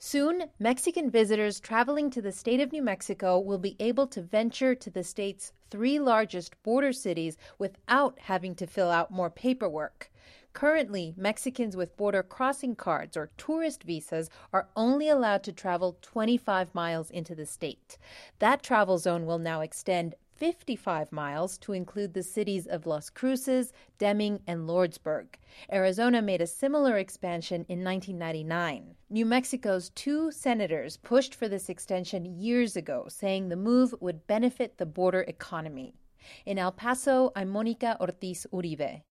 Soon, Mexican visitors traveling to the state of New Mexico will be able to venture to the state's three largest border cities without having to fill out more paperwork. Currently, Mexicans with border crossing cards or tourist visas are only allowed to travel 25 miles into the state. That travel zone will now extend 55 miles to include the cities of Las Cruces, Deming, and Lordsburg. Arizona made a similar expansion in 1999. New Mexico's two senators pushed for this extension years ago, saying the move would benefit the border economy. In El Paso, I'm Mónica Ortiz Uribe.